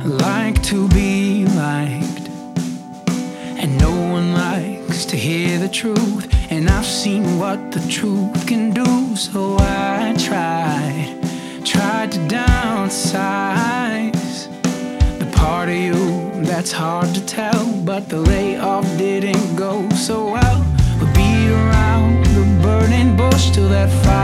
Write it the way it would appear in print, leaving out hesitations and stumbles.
like to be liked, and no one likes to hear the truth. And I've seen what the truth can do, so I tried to downsize the part of you that's hard to tell. But the layoff didn't go so well. We beat around the burning bush till that fire